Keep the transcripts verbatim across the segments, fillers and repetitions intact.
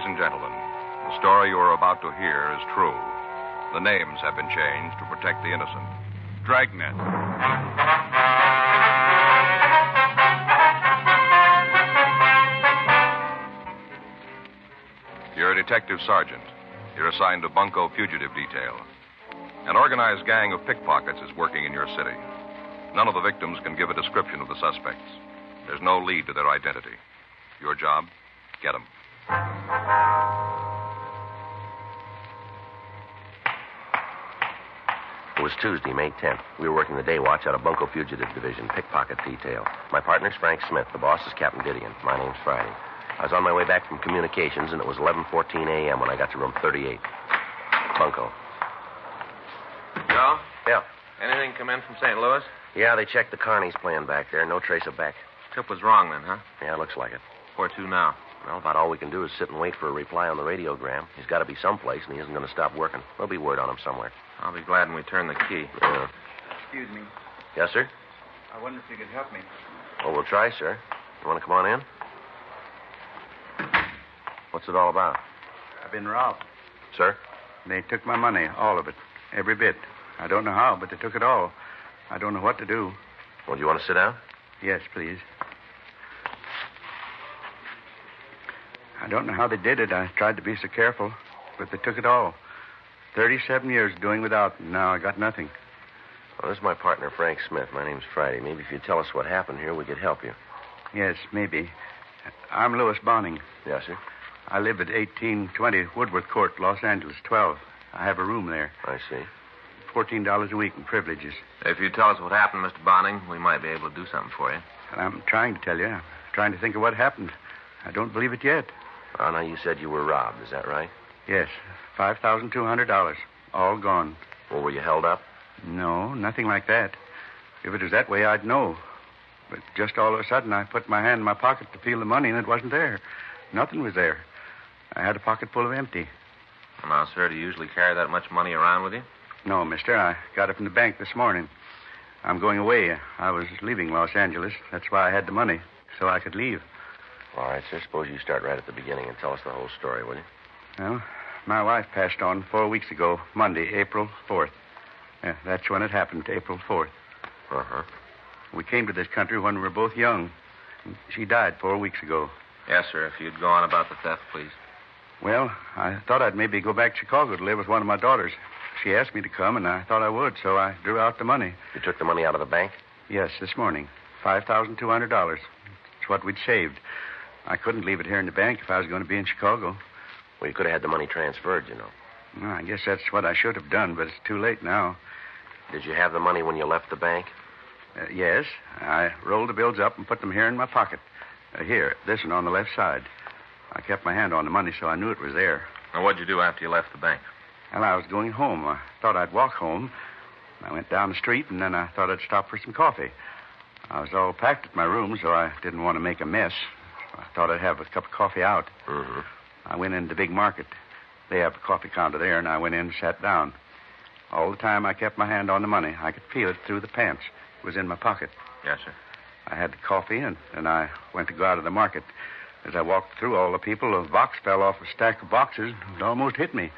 and gentlemen, the story you are about to hear is true. The names have been changed to protect the innocent. Dragnet. You're a detective sergeant. You're assigned to Bunko Fugitive Detail. An organized gang of pickpockets is working in your city. None of the victims can give a description of the suspects. There's no lead to their identity. Your job? Get them. It was Tuesday, May tenth. We were working the day watch out of Bunko Fugitive Division, pickpocket detail. My partner's Frank Smith. The boss is Captain Didion. My name's Friday. I was on my way back from communications, and it was eleven fourteen a.m. when I got to room thirty-eight. Bunko. Joe? Yeah. Anything come in from Saint Louis? Yeah, they checked the Carney's plan back there. No trace of Beck. Tip was wrong then, huh? Yeah, it looks like it. Where to now? Well, about all we can do is sit and wait for a reply on the radiogram. He's got to be someplace, and he isn't going to stop working. There'll be word on him somewhere. I'll be glad when we turn the key. Yeah. Excuse me. Yes, sir? I wonder if you could help me. Well, we'll try, sir. You want to come on in? What's it all about? I've been robbed. Sir? They took my money, all of it, every bit. I don't know how, but they took it all. I don't know what to do. Well, do you want to sit down? Yes, please. I don't know how they did it. I tried to be so careful, but they took it all. Thirty-seven years doing without, and now I got nothing. Well, this is my partner, Frank Smith. My name's Friday. Maybe if you tell us what happened here, we could help you. Yes, maybe. I'm Louis Bonning. Yes, sir? I live at eighteen twenty Woodworth Court, Los Angeles, twelve. I have a room there. I see. Fourteen dollars a week in privileges. If you tell us what happened, Mister Bonning, we might be able to do something for you. And I'm trying to tell you. I'm trying to think of what happened. I don't believe it yet. Well, now, you said you were robbed. Is that right? Yes, five thousand two hundred dollars. All gone. Well, were you held up? No, nothing like that. If it was that way, I'd know. But just all of a sudden, I put my hand in my pocket to feel the money, and it wasn't there. Nothing was there. I had a pocket full of empty. Well, now, sir, do you usually carry that much money around with you? No, mister. I got it from the bank this morning. I'm going away. I was leaving Los Angeles. That's why I had the money, so I could leave. All right, sir. Suppose you start right at the beginning and tell us the whole story, will you? Well, my wife passed on four weeks ago, Monday, April fourth. Yeah, that's when it happened, April fourth. Uh-huh. We came to this country when we were both young. She died four weeks ago. Yes, sir. If you'd go on about the theft, please. Well, I thought I'd maybe go back to Chicago to live with one of my daughters. She asked me to come, and I thought I would, so I drew out the money. You took the money out of the bank? Yes, this morning. five thousand two hundred dollars. It's what we'd saved. I couldn't leave it here in the bank if I was going to be in Chicago. Well, you could have had the money transferred, you know. Well, I guess that's what I should have done, but it's too late now. Did you have the money when you left the bank? Uh, yes. I rolled the bills up and put them here in my pocket. Uh, here, this one on the left side. I kept my hand on the money, so I knew it was there. Now, what'd you do after you left the bank? Well, I was going home. I thought I'd walk home. I went down the street, and then I thought I'd stop for some coffee. I was all packed at my room, so I didn't want to make a mess. I thought I'd have a cup of coffee out. Mm-hmm. I went into the big market. They have a coffee counter there, and I went in and sat down. All the time I kept my hand on the money. I could feel it through the pants. It was in my pocket. Yes, sir. I had the coffee, and then I went to go out of the market. As I walked through all the people, a box fell off a stack of boxes and almost hit me.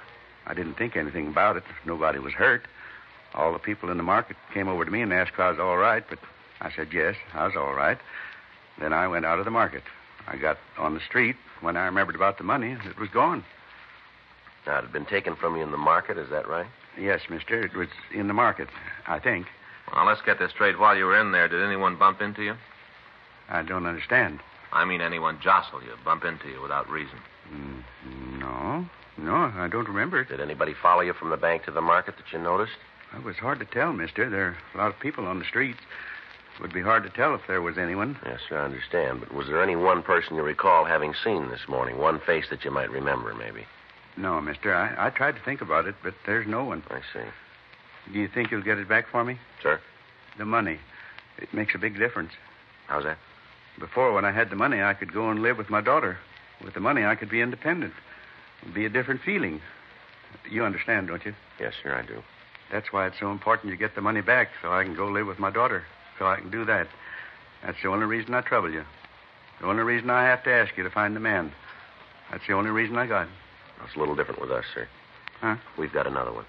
I didn't think anything about it. Nobody was hurt. All the people in the market came over to me and asked if I was all right, but I said yes, I was all right. Then I went out of the market. I got on the street. When I remembered about the money, it was gone. Now, it had been taken from you in the market, is that right? Yes, mister. It was in the market, I think. Well, let's get this straight. While you were in there, did anyone bump into you? I don't understand. I mean anyone jostle you, bump into you without reason. Mm, no. No, I don't remember it. Did anybody follow you from the bank to the market that you noticed? It was hard to tell, mister. There are a lot of people on the streets. It would be hard to tell if there was anyone. Yes, sir, I understand. But was there any one person you recall having seen this morning? One face that you might remember, maybe? No, mister. I, I tried to think about it, but there's no one. I see. Do you think you'll get it back for me? Sir? The money. It makes a big difference. How's that? Before, when I had the money, I could go and live with my daughter. With the money, I could be independent. It would be a different feeling. You understand, don't you? Yes, sir, I do. That's why it's so important you get the money back, so I can go live with my daughter. So I can do that. That's the only reason I trouble you. The only reason I have to ask you to find the man. That's the only reason I got it. It's a little different with us, sir. Huh? We've got another one.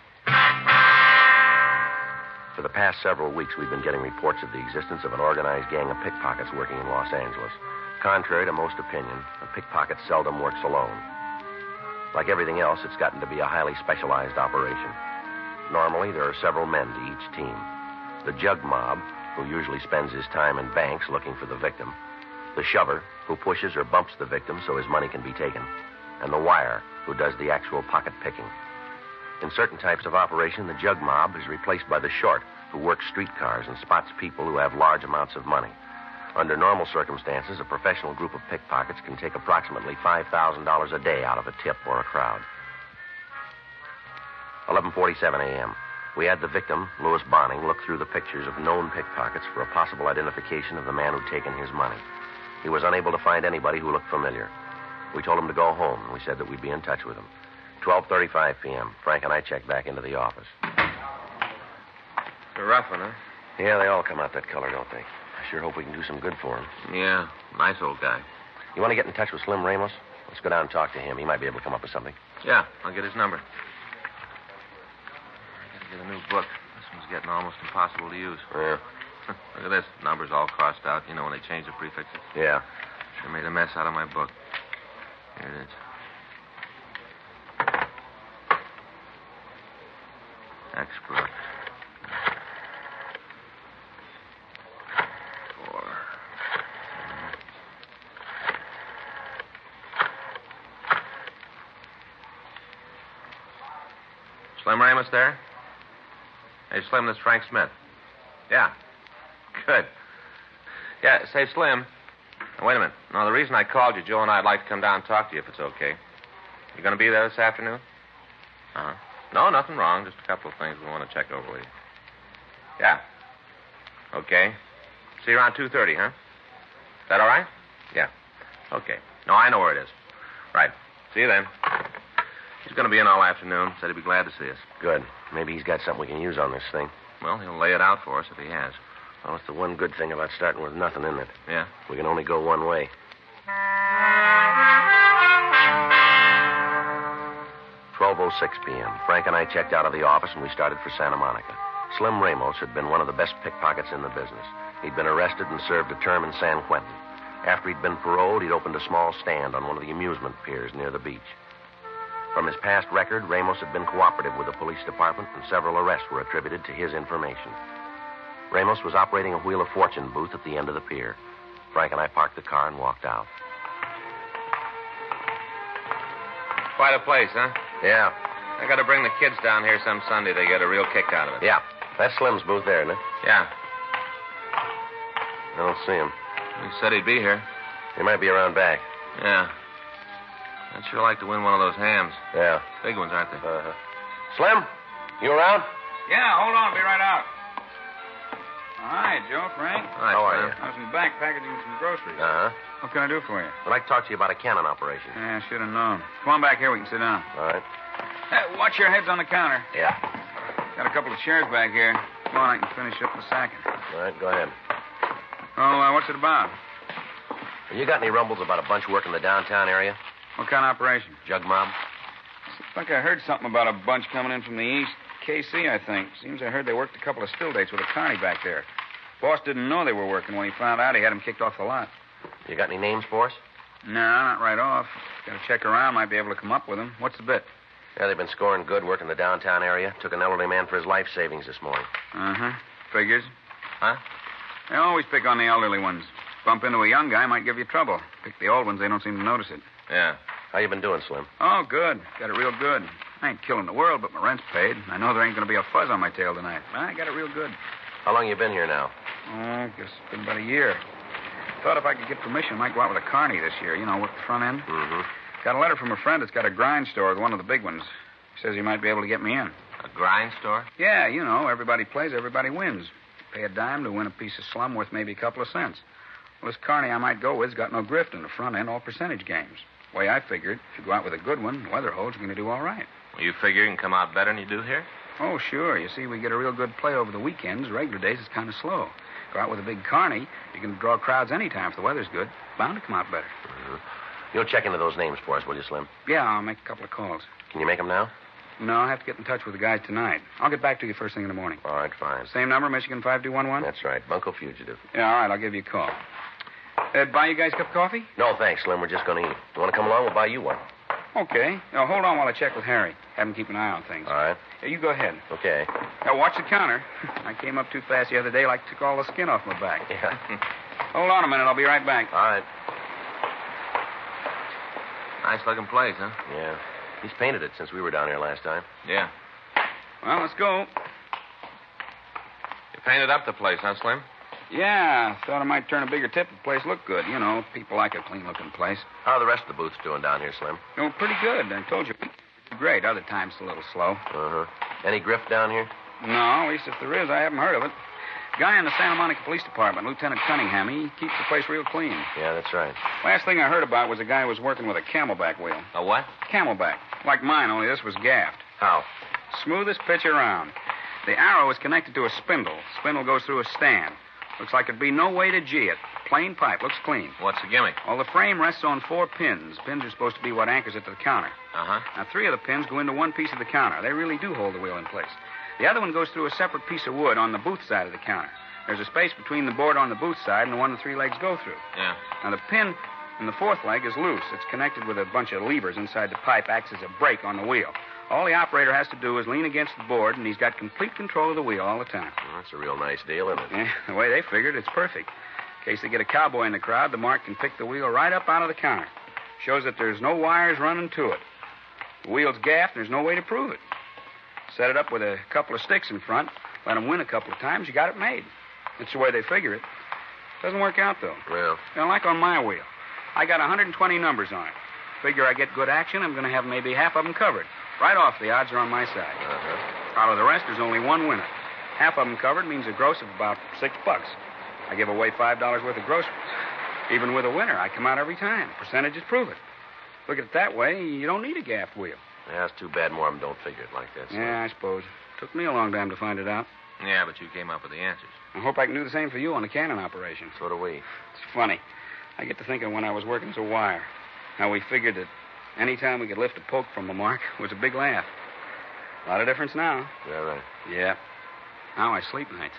For the past several weeks, we've been getting reports of the existence of an organized gang of pickpockets working in Los Angeles. Contrary to most opinion, a pickpocket seldom works alone. Like everything else, it's gotten to be a highly specialized operation. Normally, there are several men to each team. The jug mob, who usually spends his time in banks looking for the victim. The shover, who pushes or bumps the victim so his money can be taken. And the wire, who does the actual pocket picking. In certain types of operation, the jug mob is replaced by the short, who works streetcars and spots people who have large amounts of money. Under normal circumstances, a professional group of pickpockets can take approximately five thousand dollars a day out of a tip or a crowd. eleven forty-seven a.m. We had the victim, Louis Bonning, look through the pictures of known pickpockets for a possible identification of the man who'd taken his money. He was unable to find anybody who looked familiar. We told him to go home, and we said that we'd be in touch with him. twelve thirty-five p.m. Frank and I checked back into the office. It's a rough one, huh? Yeah, they all come out that color, don't they? I sure hope we can do some good for him. Yeah, nice old guy. You want to get in touch with Slim Ramos? Let's go down and talk to him. He might be able to come up with something. Yeah, I'll get his number. I gotta get a new book. This one's getting almost impossible to use. Yeah. Look at this. Numbers all crossed out, you know, when they change the prefixes. Yeah. Sure made a mess out of my book. Here it is. Expert. Four. Slim Ramos there? Hey, Slim, this is Frank Smith. Yeah. Good. Yeah, say, Slim. Now, wait a minute. No, the reason I called you, Joe and I'd like to come down and talk to you if it's okay. You going to be there this afternoon? Uh-huh. No, nothing wrong. Just a couple of things we want to check over with you. Yeah. Okay. See you around two thirty, huh? Is that all right? Yeah. Okay. No, I know where it is. Right. See you then. He's going to be in all afternoon. Said he'd be glad to see us. Good. Maybe he's got something we can use on this thing. Well, he'll lay it out for us if he has. Well, it's the one good thing about starting with nothing, isn't it? Yeah. We can only go one way. twelve oh six p.m. Frank and I checked out of the office and we started for Santa Monica. Slim Ramos had been one of the best pickpockets in the business. He'd been arrested and served a term in San Quentin. After he'd been paroled, he'd opened a small stand on one of the amusement piers near the beach. From his past record, Ramos had been cooperative with the police department, and several arrests were attributed to his information. Ramos was operating a Wheel of Fortune booth at the end of the pier. Frank and I parked the car and walked out. Quite a place, huh? Yeah. I got to bring the kids down here some Sunday. They get a real kick out of it. Yeah. That's Slim's booth there, isn't it? Yeah. I don't see him. He said he'd be here. He might be around back. Yeah. I'd sure like to win one of those hams. Yeah. Big ones, aren't they? Uh-huh. Slim, you around? Yeah, hold on. I'll be right out. Hi, Joe, Frank. Hi, How are Slim. you? I was in the back packaging some groceries. Uh-huh. What can I do for you? I'd like to talk to you about a cannon operation. Yeah, I should have known. Come on back here. We can sit down. All right. Hey, watch your heads on the counter. Yeah. Got a couple of chairs back here. Come on, I can finish up the sacking. All right, go ahead. Oh, uh, what's it about? You got any rumbles about a bunch working the downtown area? What kind of operation? Jug mob? I think I heard something about a bunch coming in from the east. K C, I think. Seems I heard they worked a couple of still dates with a carny back there. Boss didn't know they were working. When he found out, he had him kicked off the lot. You got any names for us? No, not right off. Got to check around. Might be able to come up with them. What's the bit? Yeah, they've been scoring good working the downtown area. Took an elderly man for his life savings this morning. Uh-huh. Figures. Huh? They always pick on the elderly ones. Bump into a young guy, might give you trouble. Pick the old ones, they don't seem to notice it. Yeah. How you been doing, Slim? Oh, good. Got it real good. I ain't killing the world, but my rent's paid. I know there ain't going to be a fuzz on my tail tonight. I got it real good. How long you been here now? Oh, I guess it's been about a year. Thought if I could get permission, I might go out with a carny this year. You know, work the front end. Mm-hmm. Got a letter from a friend that's got a grind store with one of the big ones. He says he might be able to get me in. A grind store? Yeah, you know, everybody plays, everybody wins. Pay a dime to win a piece of slum worth maybe a couple of cents. Well, this carny I might go with's got no grift in the front end, all percentage games. The way I figured, if you go out with a good one, the weather holds, you're going to do all right. Well, you figure you can come out better than you do here? Oh, sure. You see, we get a real good play over the weekends. Regular days is kind of slow. Go out with a big carny, you can draw crowds anytime if the weather's good. Bound to come out better. Mm-hmm. You'll check into those names for us, will you, Slim? Yeah, I'll make a couple of calls. Can you make them now? No, I'll have to get in touch with the guys tonight. I'll get back to you first thing in the morning. All right, fine. Same number, Michigan five two one one? That's right. Bunko Fugitive. Yeah, all right, I'll give you a call. Uh, buy you guys a cup of coffee? No, thanks, Slim. We're just going to eat. You want to come along? We'll buy you one. Okay. Now, hold on while I check with Harry. Have him keep an eye on things. All right. Yeah, you go ahead. Okay. Now, watch the counter. I came up too fast the other day, like took all the skin off my back. Yeah. Hold on a minute. I'll be right back. All right. Nice looking place, huh? Yeah. He's painted it since we were down here last time. Yeah. Well, let's go. You painted up the place, huh, Slim? Yeah, thought I might turn a bigger tip if the place looked good. You know, people like a clean-looking place. How are the rest of the booths doing down here, Slim? You know, pretty good. I told you. Great. Other times a little slow. Uh-huh. Any grift down here? No, at least if there is, I haven't heard of it. Guy in the Santa Monica Police Department, Lieutenant Cunningham, he keeps the place real clean. Yeah, that's right. Last thing I heard about was a guy who was working with a camelback wheel. A what? Camelback. Like mine, only this was gaffed. How? Smoothest pitch around. The arrow is connected to a spindle. Spindle goes through a stand. Looks like there'd be no way to G it. Plain pipe. Looks clean. What's the gimmick? Well, the frame rests on four pins. Pins are supposed to be what anchors it to the counter. Uh-huh. Now, three of the pins go into one piece of the counter. They really do hold the wheel in place. The other one goes through a separate piece of wood on the booth side of the counter. There's a space between the board on the booth side and the one the three legs go through. Yeah. Now, the pin in the fourth leg is loose. It's connected with a bunch of levers inside the pipe, acts as a brake on the wheel. All the operator has to do is lean against the board, and he's got complete control of the wheel all the time. Well, that's a real nice deal, isn't it? Yeah, the way they figured, it's perfect. In case they get a cowboy in the crowd, the mark can pick the wheel right up out of the counter. Shows that there's no wires running to it. The wheel's gaffed, and there's no way to prove it. Set it up with a couple of sticks in front, let them win a couple of times, you got it made. That's the way they figure it. Doesn't work out, though. Well, You know, like on my wheel. I got one hundred twenty numbers on it. Figure I get good action, I'm going to have maybe half of them covered. Right off, the odds are on my side. uh-huh. Out of the rest, there's only one winner. Half of them covered means a gross of about six bucks. I give away five dollars worth of groceries. Even with a winner, I come out every time. Percentages prove it. Look at it that way, you don't need a gaffed wheel. Yeah, it's too bad more of them don't figure it like that, Slim. Yeah, I suppose. Took me a long time to find it out. Yeah, but you came up with the answers. I hope I can do the same for you on the cannon operation. So do we. It's funny. I get to thinking when I was working as a wire, how we figured that any time we could lift a poke from a mark was a big laugh. A lot of difference now. Yeah, right. Yeah. Now I sleep nights.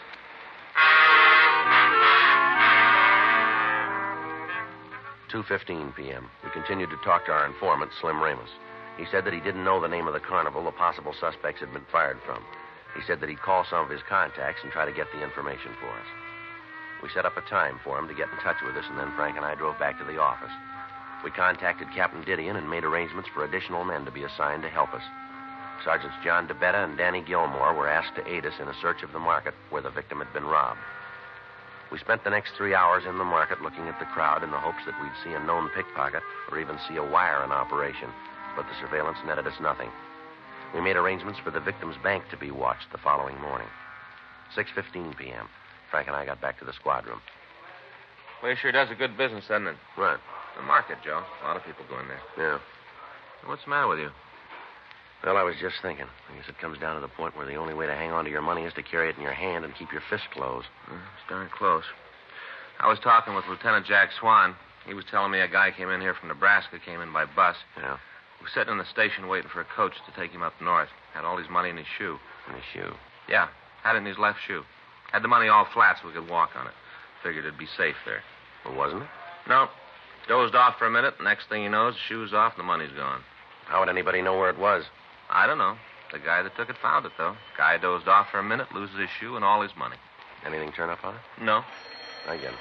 two fifteen p.m. We continued to talk to our informant, Slim Ramos. He said that he didn't know the name of the carnival the possible suspects had been fired from. He said that he'd call some of his contacts and try to get the information for us. We set up a time for him to get in touch with us, and then Frank and I drove back to the office. We contacted Captain Didion and made arrangements for additional men to be assigned to help us. Sergeants John DeBetta and Danny Gilmore were asked to aid us in a search of the market where the victim had been robbed. We spent the next three hours in the market looking at the crowd in the hopes that we'd see a known pickpocket or even see a wire in operation, but the surveillance netted us nothing. We made arrangements for the victim's bank to be watched the following morning. six fifteen p.m. Frank and I got back to the squad room. Place sure does a good business, doesn't it? Right. The market, Joe. A lot of people go in there. Yeah. What's the matter with you? Well, I was just thinking. I guess it comes down to the point where the only way to hang on to your money is to carry it in your hand and keep your fist closed. Uh, it's darn close. I was talking with Lieutenant Jack Swan. He was telling me a guy came in here from Nebraska, came in by bus. Yeah. He was sitting in the station waiting for a coach to take him up north. Had all his money in his shoe. In his shoe. Yeah, had it in his left shoe. Had the money all flat so we could walk on it. Figured it'd be safe there. Well, wasn't it? No. Dozed off for a minute. Next thing he knows, the shoe's off and the money's gone. How would anybody know where it was? I don't know. The guy that took it found it, though. Guy dozed off for a minute, loses his shoe and all his money. Anything turn up on it? No. I get it.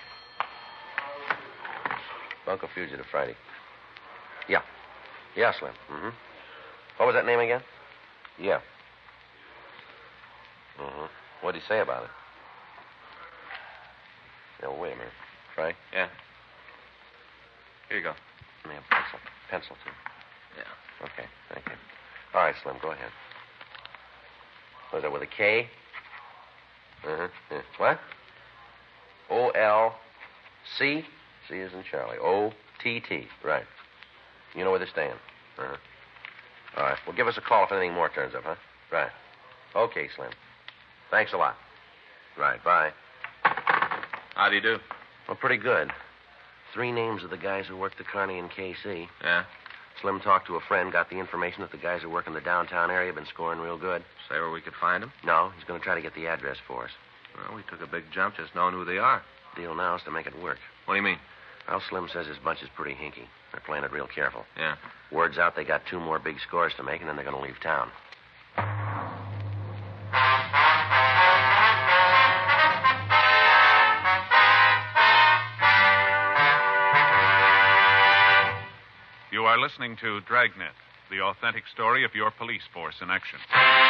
Bunko Fugitive Friday. Yeah. Yeah, Slim. Mm-hmm. What was that name again? Yeah. Mm-hmm. What did he say about it? Yeah, well, wait a minute. Frank? Yeah. Here you go. Let me have a pencil. Pencil, too. Yeah. Okay, thank you. All right, Slim, go ahead. Was that with a K? Uh-huh. Yeah. What? O L C? C is in Charlie. O T T. Right. You know where they stand. Uh-huh. All right. Well, give us a call if anything more turns up, huh? Right. Okay, Slim. Thanks a lot. Right. Bye. How do you do? Well, pretty good. Three names of the guys who work the Kearney and K C. Yeah? Slim talked to a friend, got the information that the guys who work in the downtown area have been scoring real good. Say where we could find them? No, he's going to try to get the address for us. Well, we took a big jump just knowing who they are. Deal now is to make it work. What do you mean? Well, Slim says his bunch is pretty hinky. They're playing it real careful. Yeah. Word's out they got two more big scores to make, and then they're going to leave town. You are listening to Dragnet, the authentic story of your police force in action.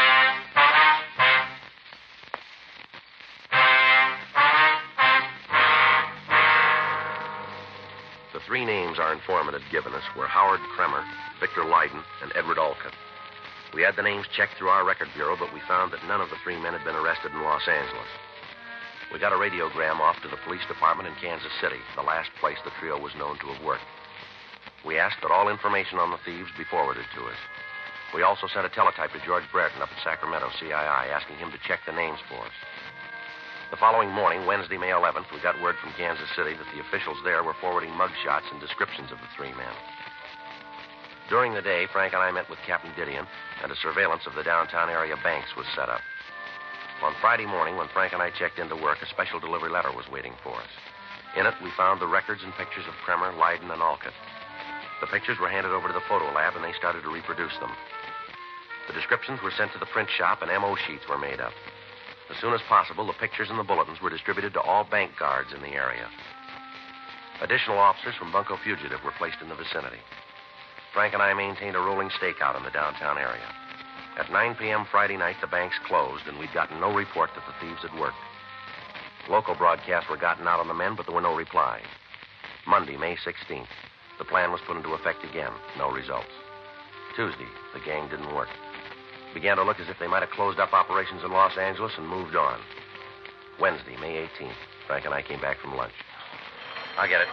The three names our informant had given us were Howard Kremer, Victor Leiden, and Edward Olcott. We had the names checked through our record bureau, but we found that none of the three men had been arrested in Los Angeles. We got a radiogram off to the police department in Kansas City, the last place the trio was known to have worked. We asked that all information on the thieves be forwarded to us. We also sent a teletype to George Brereton up at Sacramento C I I, asking him to check the names for us. The following morning, Wednesday, May eleventh, we got word from Kansas City that the officials there were forwarding mugshots and descriptions of the three men. During the day, Frank and I met with Captain Didion, and a surveillance of the downtown area banks was set up. On Friday morning, when Frank and I checked into work, a special delivery letter was waiting for us. In it, we found the records and pictures of Kremer, Leiden, and Olcott. The pictures were handed over to the photo lab, and they started to reproduce them. The descriptions were sent to the print shop, and M O sheets were made up. As soon as possible, the pictures and the bulletins were distributed to all bank guards in the area. Additional officers from Bunco Fugitive were placed in the vicinity. Frank and I maintained a rolling stakeout in the downtown area. At nine p.m. Friday night, the banks closed, and we'd gotten no report that the thieves had worked. Local broadcasts were gotten out on the men, but there were no replies. Monday, May sixteenth, the plan was put into effect again. No results. Tuesday, the gang didn't work. Began to look as if they might have closed up operations in Los Angeles and moved on. Wednesday, May eighteenth, Frank and I came back from lunch. I get it.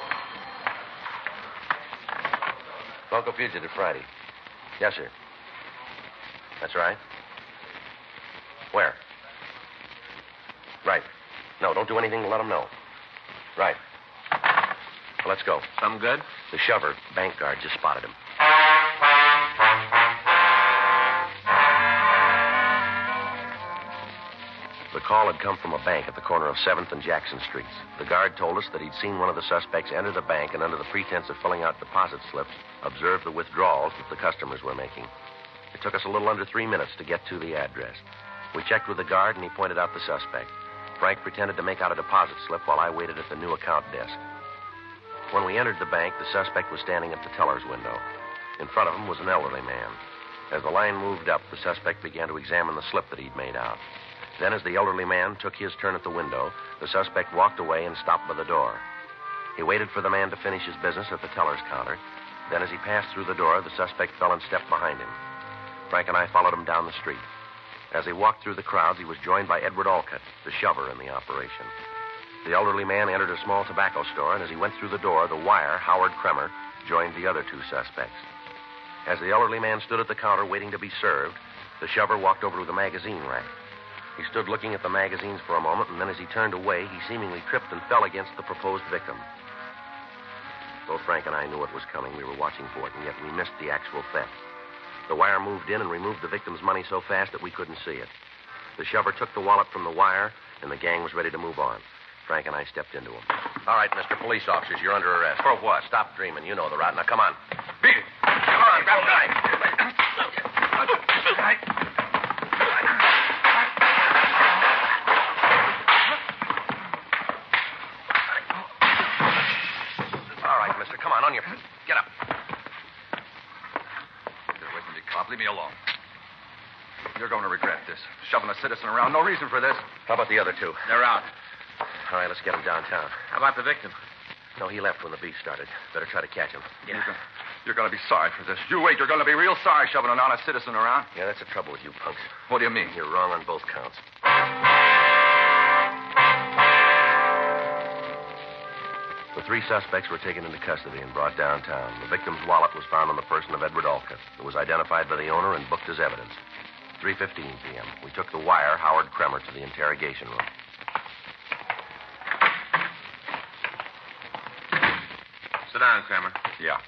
Bunco Fugitive Friday. Yes, sir. That's right. Where? Right. No, don't do anything to let them know. Right. Well, let's go. Something good? The shover, bank guard, just spotted him. The call had come from a bank at the corner of seventh and Jackson Streets. The guard told us that he'd seen one of the suspects enter the bank and, under the pretense of filling out deposit slips, observe the withdrawals that the customers were making. It took us a little under three minutes to get to the address. We checked with the guard, and he pointed out the suspect. Frank pretended to make out a deposit slip while I waited at the new account desk. When we entered the bank, the suspect was standing at the teller's window. In front of him was an elderly man. As the line moved up, the suspect began to examine the slip that he'd made out. Then, as the elderly man took his turn at the window, the suspect walked away and stopped by the door. He waited for the man to finish his business at the teller's counter. Then, as he passed through the door, the suspect fell and stepped behind him. Frank and I followed him down the street. As he walked through the crowds, he was joined by Edward Olcott, the shover in the operation. The elderly man entered a small tobacco store, and as he went through the door, the wire, Howard Kremer, joined the other two suspects. As the elderly man stood at the counter waiting to be served, the shover walked over to the magazine rack. He stood looking at the magazines for a moment, and then as he turned away, he seemingly tripped and fell against the proposed victim. Both Frank and I knew it was coming. We were watching for it, and yet we missed the actual theft. The wire moved in and removed the victim's money so fast that we couldn't see it. The shover took the wallet from the wire, and the gang was ready to move on. Frank and I stepped into him. All right, Mister Police Officers, you're under arrest. For what? Stop dreaming. You know the route. Now, come on. Beat it. Come on, grab the knife. All right, mister. Come on, on your feet. Get up. Get away from me, cop. Leave me alone. You're going to regret this. Shoving a citizen around. No reason for this. How about the other two? They're out. All right, let's get him downtown. How about the victim? No, he left when the beat started. Better try to catch him. You're going, you're going to be sorry for this. You wait. You're going to be real sorry shoving an honest citizen around. Yeah, that's the trouble with you punks. What do you mean? You're wrong on both counts. The three suspects were taken into custody and brought downtown. The victim's wallet was found on the person of Edward Olcott. It was identified by the owner and booked as evidence. three fifteen p.m. We took the wire, Howard Kremer, to the interrogation room. Sit down, Kramer. Yeah.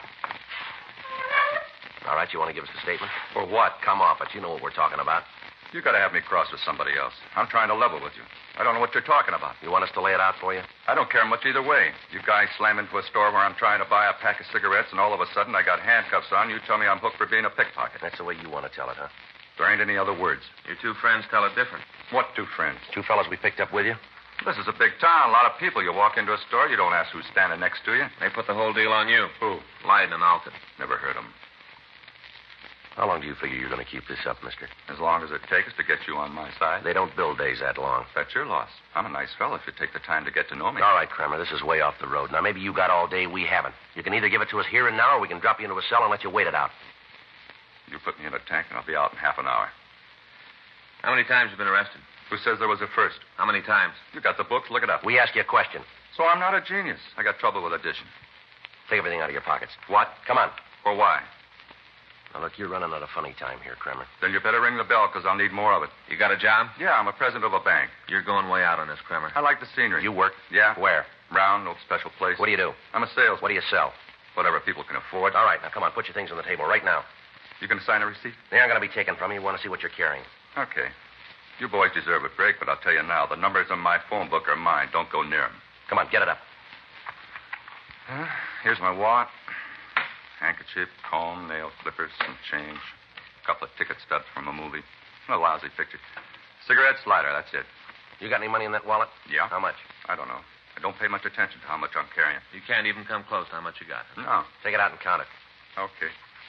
All right, you want to give us a statement? For what? Come off it. You know what we're talking about. You got to have me cross with somebody else. I'm trying to level with you. I don't know what you're talking about. You want us to lay it out for you? I don't care much either way. You guys slam into a store where I'm trying to buy a pack of cigarettes, and all of a sudden I got handcuffs on. You tell me I'm hooked for being a pickpocket. That's the way you want to tell it, huh? There ain't any other words. Your two friends tell it different. What two friends? Two fellas we picked up with you? This is a big town. A lot of people. You walk into a store, you don't ask who's standing next to you. They put the whole deal on you. Who? Leiden and Alton. Never heard 'em. How long do you figure you're going to keep this up, mister? As long as it takes to get you on my side. They don't build days that long. That's your loss. I'm a nice fellow if you take the time to get to know me. All right, Kramer, this is way off the road. Now, maybe you got all day, we haven't. You can either give it to us here and now, or we can drop you into a cell and let you wait it out. You put me in a tank, and I'll be out in half an hour. How many times have you been arrested? Who says there was a first? How many times? You got the books. Look it up. We ask you a question. So I'm not a genius. I got trouble with addition. Take everything out of your pockets. What? Come on. For why? Now, look, you're running out of funny time here, Kramer. Then you better ring the bell, because I'll need more of it. You got a job? Yeah, I'm a president of a bank. You're going way out on this, Kramer. I like the scenery. You work? Yeah. Where? Round, no special place. What do you do? I'm a salesman. What do you sell? Whatever people can afford. All right, now, come on, put your things on the table right now. You going to sign a receipt? They aren't going to be taken from you. We want to see what you're carrying. Okay. You boys deserve a break, but I'll tell you now, the numbers on my phone book are mine. Don't go near them. Come on, get it up. Uh, here's my wallet. Handkerchief, comb, nail clippers, some change. A couple of ticket stubs from a movie. A lousy picture. Cigarettes, lighter, that's it. You got any money in that wallet? Yeah. How much? I don't know. I don't pay much attention to how much I'm carrying. You can't even come close to how much you got. No. Take it out and count it. Okay.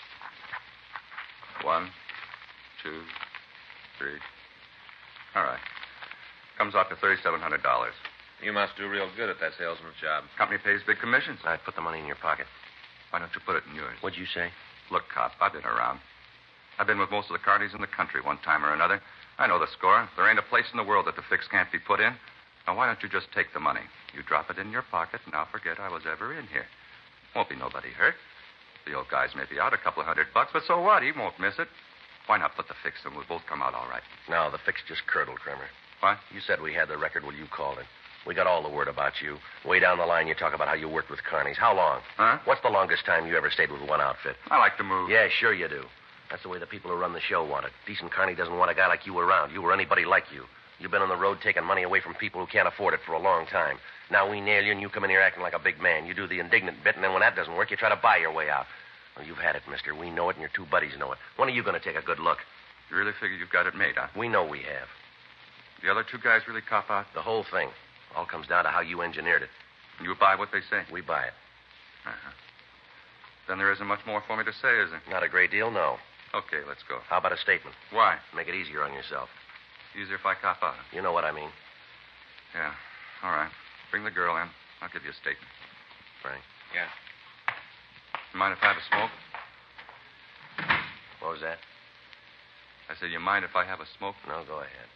One, two, three. All right. Comes out to thirty-seven hundred dollars. You must do real good at that salesman's job. Company pays big commissions. All right, put the money in your pocket. Why don't you put it in yours? What'd you say? Look, cop, I've been around. I've been with most of the carnies in the country one time or another. I know the score. There ain't a place in the world that the fix can't be put in. Now, why don't you just take the money? You drop it in your pocket, and I'll forget I was ever in here. Won't be nobody hurt. The old guy's may be out a couple of hundred bucks, but so what? He won't miss it. Why not put the fix in? We'll both come out all right. No, the fix just curdled, Kramer. What? You said we had the record when you called it. We got all the word about you. Way down the line, you talk about how you worked with carnies. How long? Huh? What's the longest time you ever stayed with one outfit? I like to move. Yeah, sure you do. That's the way the people who run the show want it. Decent carny doesn't want a guy like you around. You or anybody like you. You've been on the road taking money away from people who can't afford it for a long time. Now we nail you, and you come in here acting like a big man. You do the indignant bit, and then when that doesn't work, you try to buy your way out. Well, you've had it, mister. We know it, and your two buddies know it. When are you going to take a good look? You really figure you've got it made, huh? We know we have. The other two guys really cop out? The whole thing. All comes down to how you engineered it. You buy what they say? We buy it. Uh-huh. Then there isn't much more for me to say, is there? Not a great deal, no. Okay, let's go. How about a statement? Why? Make it easier on yourself. Easier if I cop out. You know what I mean. Yeah. All right. Bring the girl in. I'll give you a statement. Frank. Yeah. You mind if I have a smoke? What was that? I said, you mind if I have a smoke? No, go ahead.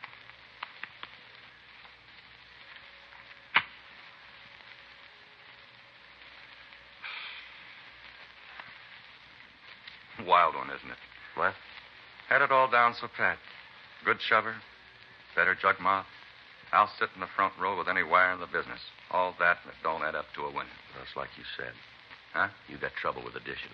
Wild one, isn't it? What? Had it all down so pat. Good shover, better jug mouth. I'll sit in the front row with any wire in the business. All that, and it don't add up to a win. That's like you said. Huh? You got trouble with addition.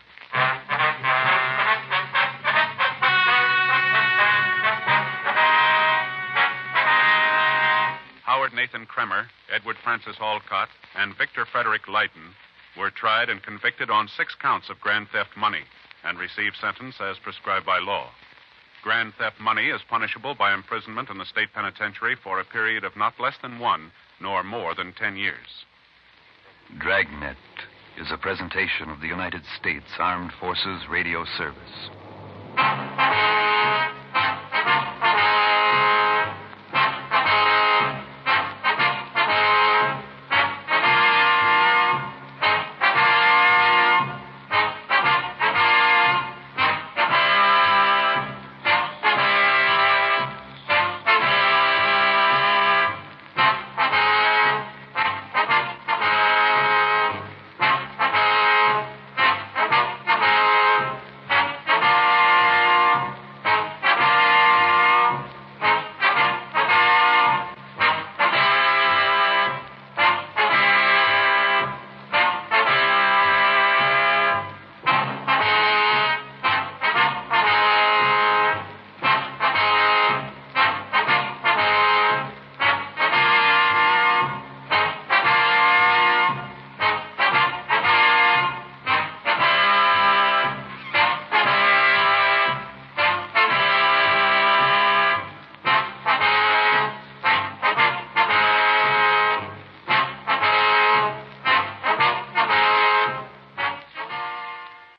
Howard Nathan Kremer, Edward Francis Alcott, and Victor Frederick Leiden were tried and convicted on six counts of grand theft money and received sentence as prescribed by law. Grand theft money is punishable by imprisonment in the state penitentiary for a period of not less than one, nor more than ten years. Dragnet is a presentation of the United States Armed Forces Radio Service.